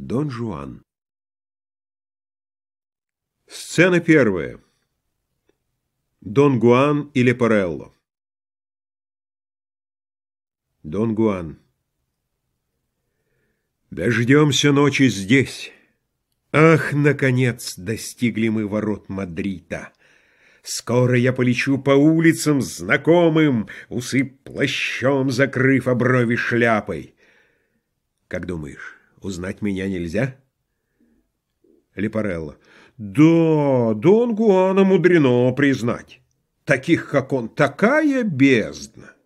Дон Жуан. Сцена первая. Дон Гуан и Лепарелло. Дон Гуан. Дождемся ночи здесь. Ах, наконец, достигли мы ворот Мадрида. Скоро я полечу по улицам знакомым, усы плащом закрыв, а брови шляпой. Как думаешь, узнать меня нельзя? Лепарелло. Да, Дон Гуана мудрено признать. Таких, как он, такая бездна.